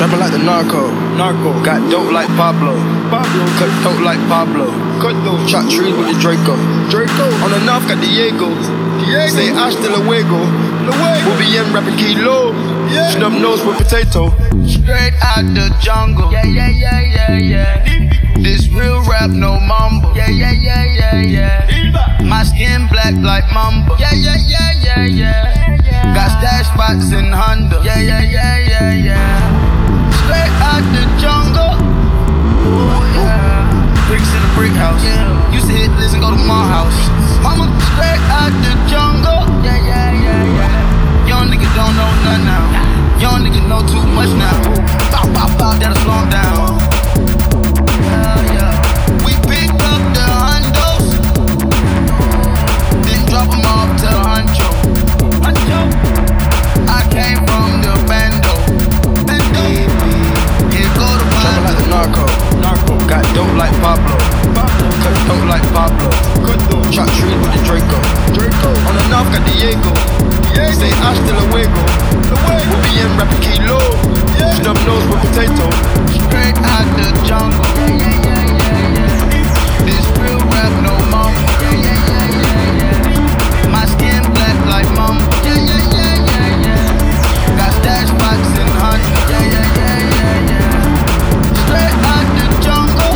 Trapping like the narco. Got dope like Pablo. Cut dope like Pablo. Chop trees with the Draco. On the north got Diego. Say hasta luego. We'll be in rapping kilo. Snub nose with potato. Straight out the jungle. Yeah. This real rap, no mumble. Yeah. My skin black like mamba. Yeah. Got stash spots in Honda. Yeah. Straight out the jungle. Bricks in a brick house. Used to hit this and go to my house. Mama, straight out the jungle. Yeah. Young nigga don't know nothing now. Young nigga know too much now. Bow, that'll slow him down. Yeah. We picked up the hundos, then drop them off to the huncho. I came from the bando. Here go the Trapping like the narco. Got dope like Pablo. Cut dope like Pablo. Chop trees with the Draco. On the north got Diego. Say hasta luego. We'll be in rapping kilo. Snub nose with potato. Straight out the jungle. This real rap, no mumble. My skin black like mamba. Got stash spots in Honda. Yeah. Straight out the jungle.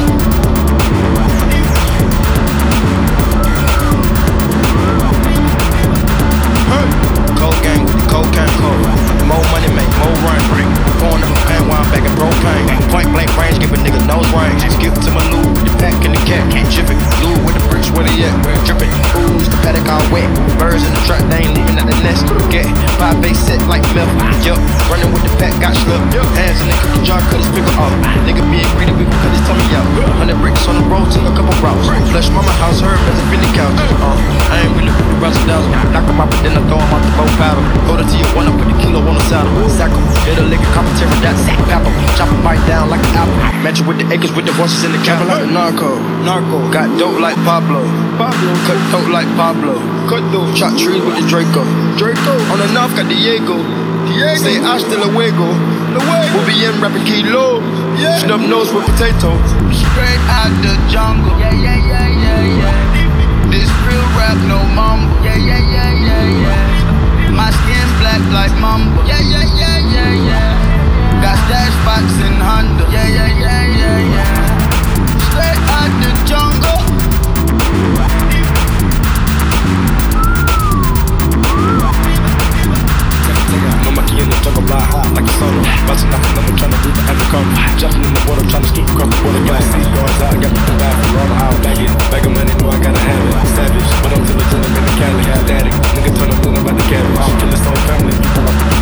Cold gang with the cocaine cold. More money make more run bring. Pouring up a pan while I'm back in propane. Point blank range, give a nigga nose range. Skip to my loo with the pack and the cat. Jiffy, blue with the bricks, where they at? Drippin', ooze, the paddock all wet. Birds in the truck, they ain't leaving at the nest. Get 5 base set like milk. Yup, running with the pack, got slipped. Hands in the cookie jar, cut his pickle off. Nigga being greedy, we gon' cut his tummy out. 100 bricks on the road, took a couple routes. Flush mama house, her as a Philly couch. I ain't really with the rest of those. Knock him out, but then I throw him out the boat paddle. Go to Tijuana, put the kilo on the saddle. Sack him, hit a lick of commentary, that sack pepper. Chop him bite down like an apple. Match it with the acres, with the horses in the cabin. Like the narco. Got dope like Pablo. Cut dope like Pablo. Chop trees with the Draco. On the north got Diego. Say hasta luego. We'll be in rapping kilo. Snub nose with potato. Straight out the jungle. Yeah. This real rap, no mumble. Yeah. My skin black like mamba. Yeah. Got stash spots in Honda. Yeah. Straight out the jungle. No monkey in the jungle, fly high like a solo. Bouncing off the number, tryna beat the anaconda. Jumping in the water, tryna scoop across the water. Got the guards out, got me the bag for all the how bag it. Bag of money, know I gotta have it. Savage, but I'm still a gentleman in Cali. Had daddy, nigga turn up, about the cabbage. Kill his whole family, people off the